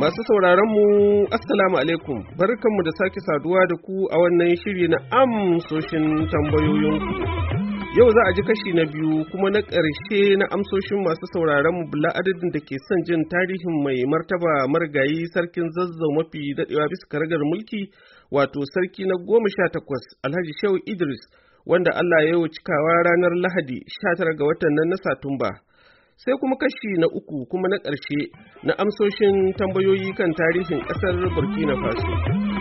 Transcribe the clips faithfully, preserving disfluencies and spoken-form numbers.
Masu sauraron mu Assalamu alaikum, barkanmu da sake saduwa da ku a wannan shiri na amsoshin tambayoyinku. Yau za a ji kashi na biyu kuma na ƙarshe na amsoshin masu sauraron mu bula adadin da ke son jin tarihin mai martaba marigayi sarkin Zazzau mafi daɗewa bisa karagar mulki, wato sarki na goma sha takwas Alhaji Shehu Idris, wanda Allah ya yi cikawa ranar Lahadi sha tara ga watan nan na Satumba. Sai kuma kashi na uku kuma na ƙarshe na amsoshin tambayoyi kan tarihin ƙasar Burkina Faso.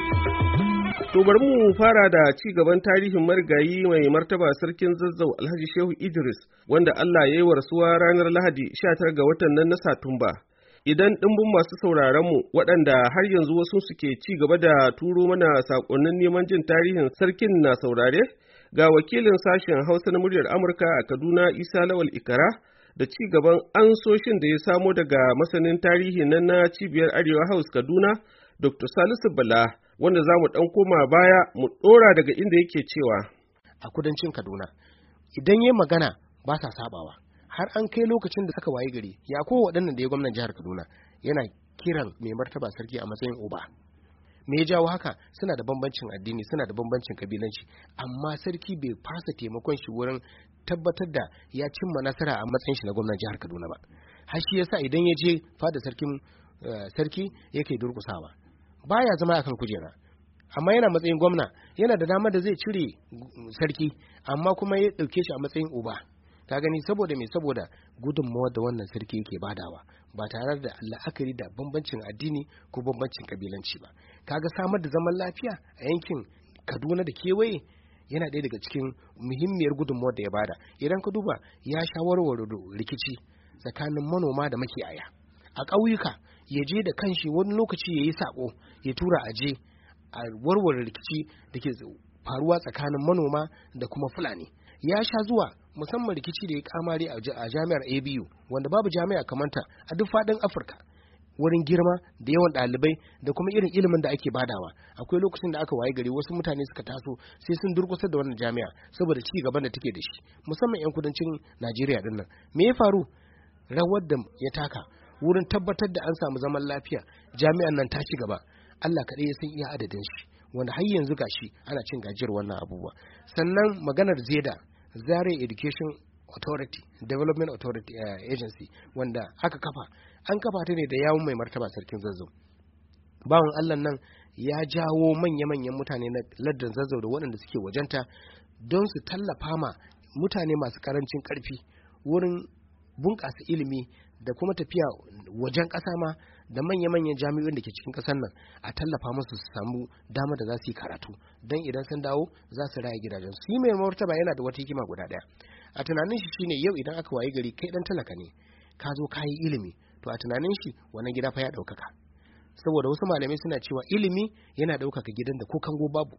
To bari mu fara da ci gaban tarihin marigayi mai martaba sarkin Zazzau Alhaji Shehu Idris, wanda Allah ya yi warsuwa ranar Lahadi sha tara ga watan nan na Satumba. Idan ɗimbin masu sauraron mu waɗanda har yanzu wasu suke ci gaba da turo mana saƙonnin neman jin tarihin sarkin na saurare, ga wakilin sashen Hausa na muryar Amurka a Kaduna Isa Lawal Ikara da ci gaban ansoshin da ya samo daga masanin tarihi nan na Cibiyar Arewa House Kaduna, Doctor Salisu Bala, wanda za mu ɗan koma baya mu ɗora daga inda yake cewa. A kudancin Kaduna, idan yi magana ba sa sabawa, har an kai lokacin da aka waye gari, ya kowa waɗannan da ya gwamnan jihar Kaduna yana kiran mai martaba sarki a matsayin uba. Me ya jawo haka? Suna da bambancin addini, suna da bambancin kabilanci, amma sarki bai fasa taimakon shi wurin tabbatar da ya cimma nasara a matsayin shi na gwamnan jihar Kaduna ba. Har shi yasa idan ya je fada sarkin uh, sarki yake durkusawa, baya zama akan kujera, amma yana matsayin gwamna, yana da damar da zai cire sarki, amma kuma ya dauke shi a matsayin uba. Ka gani, saboda me? Saboda gudunmawar da wannan sarki yake badawa, ba tare da la'akari da bambancin addini ko bambancin kabilanci ba. Kaga samar da zaman lafiya a yankin Kaduna da kewaye yana ɗaya daga cikin muhimmiyar gudunmawar da ya bada. Idan ka duba, ya shawarwar rikici tsakanin manoma da makiyaya a ƙauyuka, ya je da kanshi wani lokaci ya yi saƙo ya tura a je a warware rikici da ke faruwa tsakanin manoma da kuma Fulani. Ya sha zuwa musamman rikici da ya kamare a jami'ar A B U, wanda babu jami'a kamanta a duk faɗin Afirka, wurin girma da yawan ɗalibai da kuma irin ilimin da ake badawa. Akwai lokacin da aka waye gari wasu mutane suka taso sai sun durkusa da wannan jami'a saboda ci gaban da take da shi, musamman 'yan kudancin Najeriya din nan. Me ya faru? Rawar da ya taka wurin tabbatar da an samu zaman lafiya, jami'an nan ta ci gaba. Allah kaɗai ya san iya adadin shi, wanda har yanzu gashi ana cin gajiyar wannan abubuwa. Sannan maganar Zeda, Zaria Education Authority, Development Authority uh, Agency, wanda aka kafa, an kafa ta ne da yawun mai martaba sarkin Zazzau. Bawan Allah nan ya jawo manya-manyan mutane na lardin Zazzau da waɗanda suke wajenta don su tallafa ma mutane masu karancin ƙarfi wurin bunƙasa ilimi da kuma tafiya wajen ƙasa ma da manya-manyan jami'o'in da ke cikin ƙasar nan, a tallafa musu su samu damar da za su yi karatu, don idan sun dawo za su raya gidajen su. Yi mai martaba yana da wata hikima guda ɗaya. A tunanin shi shine, yau idan aka waye gari kai dan talaka ne, ka zo ka yi ilimi, to a tunanin shi wannan gida fa ya ɗaukaka. Saboda wasu malamai suna cewa ilimi yana ɗaukaka gidan da ko kango babu.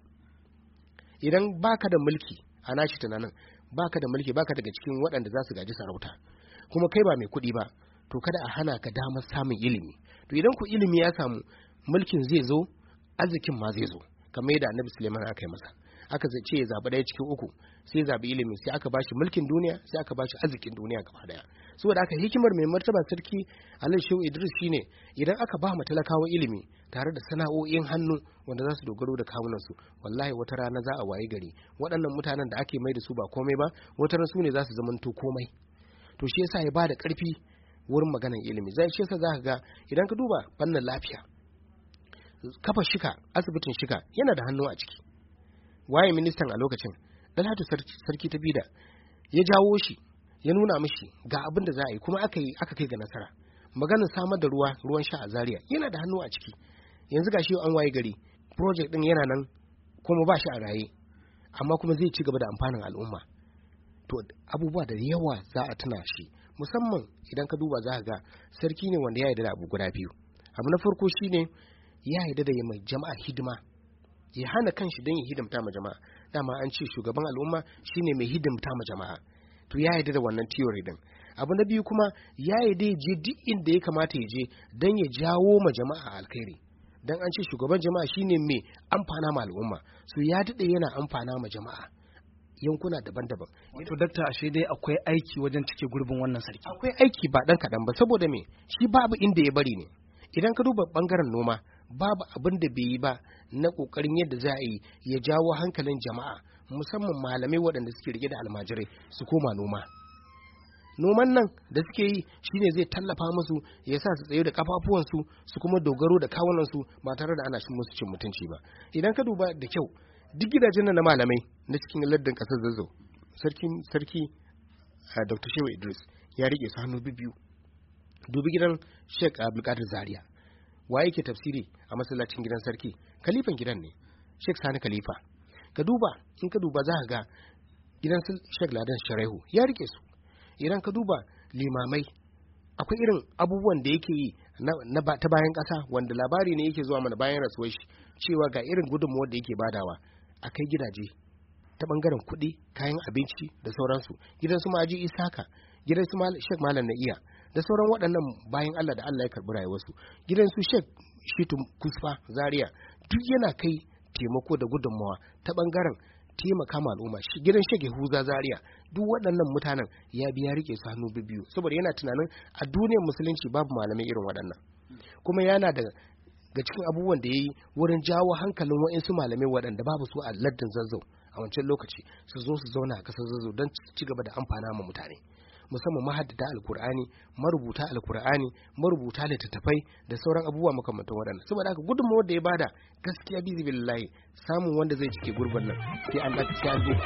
Idan baka da mulki, a nashi tunanin baka da mulki, baka daga cikin waɗanda za su gaji sarauta, kuma kai ba mai kuɗi ba, to kada a hana ka damar samun ilimi. To idan ku ilimi ya samu, mulkin zai zo, arzikin ma zai zo, kamar yadda Annabi Suleiman aka yi masa. Aka ce ya zaɓi ɗaya cikin uku, sai ya zaɓi ilimi, sai aka bashi mulkin duniya, sai aka bashi arzikin duniya gaba ɗaya. Saboda aka hikimar mai martaba sarki Alhaji Shehu Idris shine, idan aka ba mu talakawa ilimi tare da sana'o'in hannu wanda za su dogaro da kawunansu, wallahi wata rana za a waye gari waɗannan mutanen da ake mai da su ba komai ba, wata rana su ne za su zamanto komai. To shi yasa ya ba da ƙarfi wurin maganar ilimi. Zai shi yasa za ka ga idan ka duba fannin lafiya, kafa shika, asibitin shika yana da hannu a ciki. Waye ministan a lokacin? Dalhatu sarki ta bida ya jawo shi, ya nuna mishi ga abin da za a yi, kuma aka yi aka kai ga nasara. Maganar samar da ruwa ruwan sha a Zaria yana da hannu a ciki. Yanzu gashi an waye gari project din yana nan kuma ba shi a raye, amma kuma zai ci gaba da amfanin al'umma. To abubuwa da yawa za a tuna shi, musamman idan ka duba za ka ga sarki ne wanda ya yarda da abu guda biyu. Abu na farko shine ya yarda da ya mai jama'a hidima, ya hana kanshi don ya hidimta ma jama'a. Dama an ce shugaban al'umma shine mai hidimta ma jama'a. To ya yarda da wannan theory din. Abu na biyu kuma ya yarda ya je duk inda ya kamata ya je don ya jawo ma jama'a alkhairi. Dan an ce shugaban jama'a shine mai amfana ma al'umma, so ya dade yana amfana ma jama'a yankuna daban-daban. To dakta, ashe dai akwai aiki wajen cike gurbin wannan sarki. Akwai aiki ba dan kadan ba, saboda me? Shi babu inda ya bari ne. idan ka duba bangaren noma babu abin da bai yi ba na kokarin yadda za a yi ya jawo hankalin jama'a musamman malamai waɗanda suke rike da almajirai su koma noma. Noman nan da suke yi shine zai tallafa musu ya sa su tsaye da kafafuwansu su kuma dogaro da kawunansu ba tare da ana shin musu cin mutunci ba. Idan ka duba da kyau duk gidajen nan na malamai na cikin lardin kasar Zazzau sarki sarki Doctor Shehu Idris ya rike su hannu biyu. Dubi gidan Sheikh Abdulkadir Zaria waye ke tafsiri a masallacin gidan sarki, kalifan gidan ne Sheikh Sani Khalifa. Ka duba in ka duba za ka ga gidan Sheikh Ladan Sharehu ya rike su. Idan ka duba limamai akwai irin abubuwan da yake yi na ta bayan ƙasa wanda labari ne yake zuwa mana bayan rasuwar shi cewa ga irin gudunmuwar da yake badawa a kai gidaje ta bangaren kuɗi, kayan abinci da sauransu. Gidan su Maji Isaka, gidan su Sheikh Malam na iya da sauran waɗannan bayan Allah da Allah ya karɓi rayuwarsu. Gidan su Sheikh Shitu Kusfa Zaria duk yana kai taimako da gudunmawa ta bangaren taimaka ma al'umma. Gidan Sheikh Yahuza Zaria duk waɗannan mutanen ya biya rike su hannu biyu saboda yana tunanin a duniyar musulunci babu malamai irin waɗannan, kuma yana da ga cikin abubuwan da ya yi wurin jawo hankalin wa'insu malamai waɗanda babu su a lardin Zazzau a wancan lokaci su zo su zauna a ƙasar Zazzau don ci gaba da amfana ma mutane, musamman mahaddata alkur'ani, marubuta alkur'ani, marubuta littattafai da sauran abubuwa makamantan waɗannan. Saboda haka gudunmawar da ya bada gaskiya bizibillahi samun wanda zai cike gurbin nan sai an sai an duba.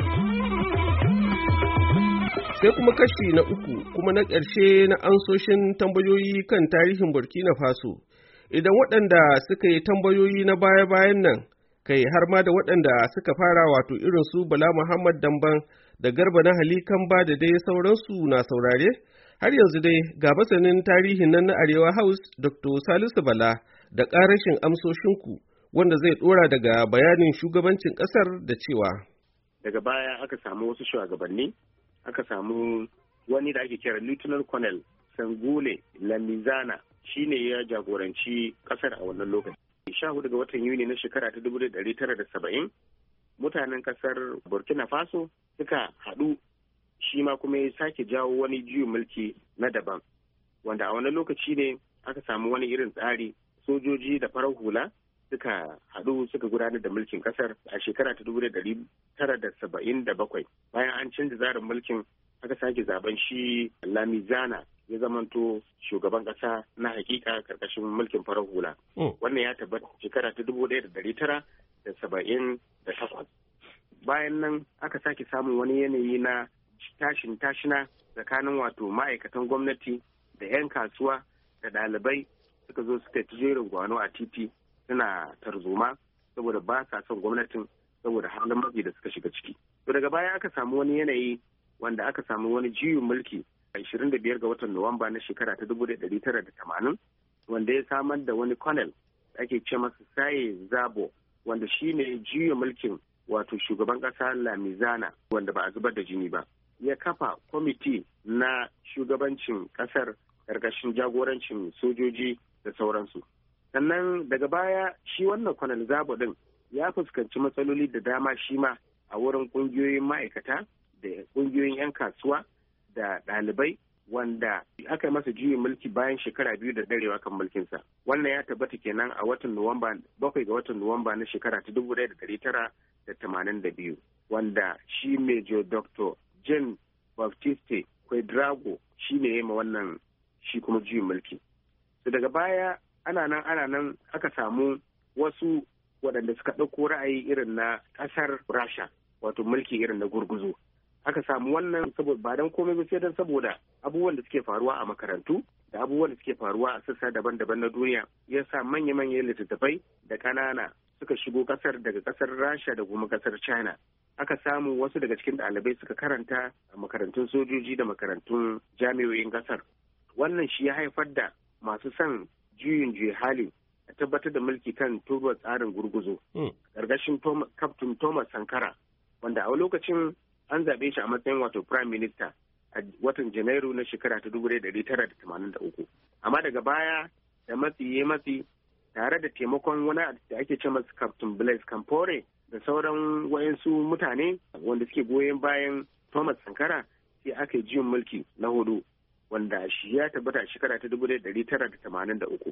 Sai kuma kashi na uku kuma na ƙarshe na ansoshin tambayoyi kan tarihin Burkina Faso. Idan waɗanda suka yi tambayoyi na baya-bayan nan, kai har ma da waɗanda suka fara wato irin su Bala Muhammad Damban da Garba na Halikan ba da dai sauransu na saurare, har yanzu dai ga masanin tarihin nan na Arewa House Doctor Salisu Bala da ƙarashin amsoshinku wanda zai ɗora daga bayanin shugabancin ƙasar da cewa. Daga baya aka samu wasu shugabanni, aka samu wani da ake kira Lieutenant Colonel Sangule Lamizana shine ya jagoranci kasar a wannan lokaci. sha hudu ga watan Yuni na shekara ta dubu ɗari tara da saba'in mutanen kasar Burkina Faso suka haɗu shi ma kuma ya sake jawo wani juyin mulki na daban, wanda a wannan lokaci ne aka samu wani irin tsari sojoji da farar hula suka haɗu suka gudanar da mulkin kasar a shekara ta dubu ɗari tara da saba'in da bakwai. Bayan an canza tsarin mulkin aka sake zaben shi Lamizana ya zamanto shugaban kasa na hakika karkashin mulkin farar hula. Wannan ya tabbata shekara ta dubu ɗaya da ɗari tara da saba'in da takwas. Bayan nan aka sake samun wani yanayi na tashin tashina tsakanin wato ma'aikatan gwamnati da 'yan kasuwa da ɗalibai suka zo suka ci jerin gwano a titi suna tarzoma saboda ba sa son gwamnatin saboda halin matsi da suka shiga ciki. To daga baya aka samu wani yanayi wanda aka samu wani juyin mulki ashirin da biyar ga watan Nuwamba na shekara ta dubu ɗari tara da tamanin wanda ya samar da wani colonel ake ce masa Saye Zabo wanda shine juyin mulkin wato shugaban ƙasa Lamizana wanda ba a zubar da jini ba. Ya kafa kwamiti na shugabancin ƙasar ƙarƙashin jagorancin sojoji da sauransu. Sannan daga baya shi wannan colonel Zabo din ya fuskanci matsaloli da dama shi ma a wurin ƙungiyoyin ma'aikata da ƙungiyoyin 'yan kasuwa da ɗalibai wanda aka yi masa juyin mulki bayan shekara biyu da darewa kan mulkinsa. Wannan ya tabbata kenan a watan Nuwamba, bakwai ga watan Nuwamba na shekara ta dubu ɗaya da ɗari tara da tamanin da biyu, wanda shi Major Doctor Jean Baptiste Ouedraogo shi ne ya yi ma wannan shi kuma juyin mulki. So daga baya ana nan ana nan aka samu wasu waɗanda suka ɗauko ra'ayi irin na ƙasar Rasha wato mulki irin na gurguzu. Aka samu wannan saboda ba don komai ba sai don saboda abubuwan da suke faruwa a makarantu da abubuwan da suke faruwa a sassa daban-daban na duniya ya sa manya-manyan littattafai da ƙanana suka shigo ƙasar daga ƙasar Rasha da kuma ƙasar China. Aka samu wasu daga cikin ɗalibai suka karanta a makarantun sojoji da makarantun jami'o'in ƙasar. Wannan shi ya haifar da masu son juyin juya hali a tabbatar da mulki kan turbar tsarin gurguzo. Gargashin Captain Thomas Sankara wanda a lokacin an zaɓe shi a matsayin wato prime minister a watan Janairu na shekara ta dubu ɗaya tara da tamanin da uku. Amma daga baya da matsi ya matsi tare da taimakon wani da ake ce masa Captain Blaise Compaoré da sauran wayansu mutane wanda suke goyon bayan Thomas Sankara sai aka yi juyin mulki na hudu wanda shi ya tabbata a shekara ta dubu ɗaya tara da tamanin da uku.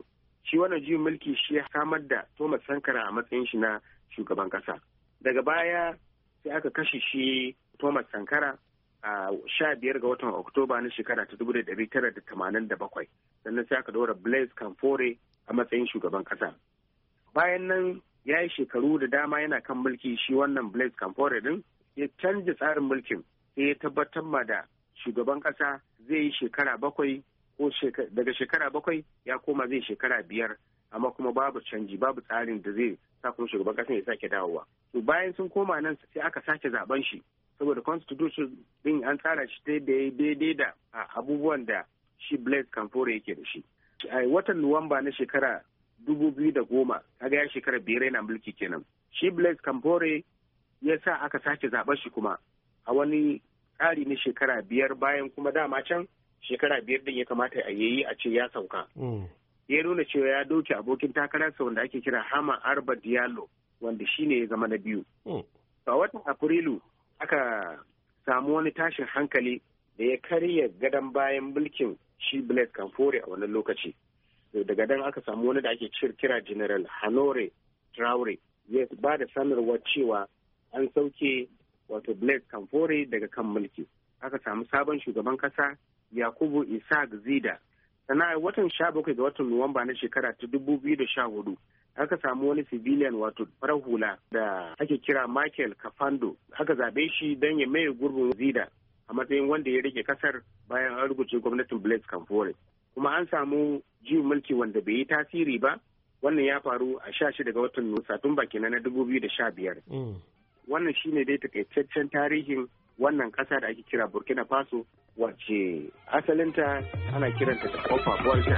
shi wannan juyin mulki shi ya samar da Thomas Sankara a matsayin shi na shugaban kasa. Daga baya sai aka kashe shi Thomas Sankara a sha biyar ga watan Oktoba na shekara ta dubu da ɗari tara da tamanin da bakwai. Sannan sai aka ɗora Blaise Compaoré a matsayin shugaban kasa. Bayan nan ya yi shekaru da dama yana kan mulki shi wannan Blaise Compaoré din ya canza tsarin mulkin sai ya tabbatar ma da shugaban kasa zai yi shekara bakwai ko daga shekara bakwai ya koma zai shekara biyar amma kuma babu canji babu tsarin da zai sa kuma shugaban kasa ya sake dawowa. To bayan sun koma nan sai aka sake zaben shi saboda constitution din an tsara shi daidai da abubuwan da shi Blaise Compaoré yake da shi. A watan Nuwamba na shekara dubu biyu da goma kaga ya shekara biyar yana mulki kenan. Shi Blaise Compaoré ya sa aka sake zaben shi kuma a wani tsari na shekara biyar bayan kuma dama can shekara biyar din ya kamata a yayi a ce ya sauka. Ya nuna cewa ya doke abokin takararsa wanda ake kira Hama Arba Diallo wanda shine ya zama na biyu. A watan Afrilu aka samu wani tashin hankali da ya karya gadon bayan mulkin shi Blaise Compaoré a wannan lokaci. Daga dan aka samu wani da ake kira General Hanore Traore ya ba da sanarwar cewa an sauke wato Blaise Compaoré daga kan mulki. Aka samu sabon shugaban kasa Yakubu Isaac Zida. Sannan a watan sha bakwai ga watan Nuwamba na shekara ta dubu biyu da sha hudu aka samu wani civilian wato farar hula da ake kira Michael Kafando. Aka zaɓe shi don ya maye gurbin Zida a matsayin wanda ya rage kasar bayan an rubuce gwamnatin Blaise Compaoré. Kuma an samu juyin mulki wanda bai yi tasiri ba. Wannan ya faru a sha shida ga watan Satumba kenan na dubu biyu da sha biyar. Wannan shine dai takaitaccen tarihin wannan ƙasa da ake kira Burkina Faso wacce asalinta ana kiranta da Copa Volta.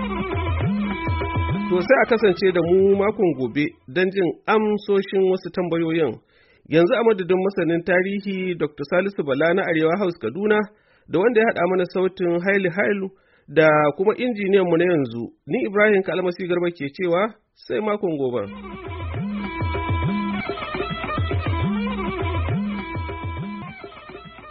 To sai a kasance da mu makon gobe don jin amsoshin wasu tambayoyin. Yanzu a madadin masanin tarihi Doctor Salisu Bala na Arewa House Kaduna da wanda ya haɗa mana sautin Haili Hailu da kuma injiniyanmu na yanzu, ni Ibrahim Kalmasi Garba ke cewa sai makon gobe.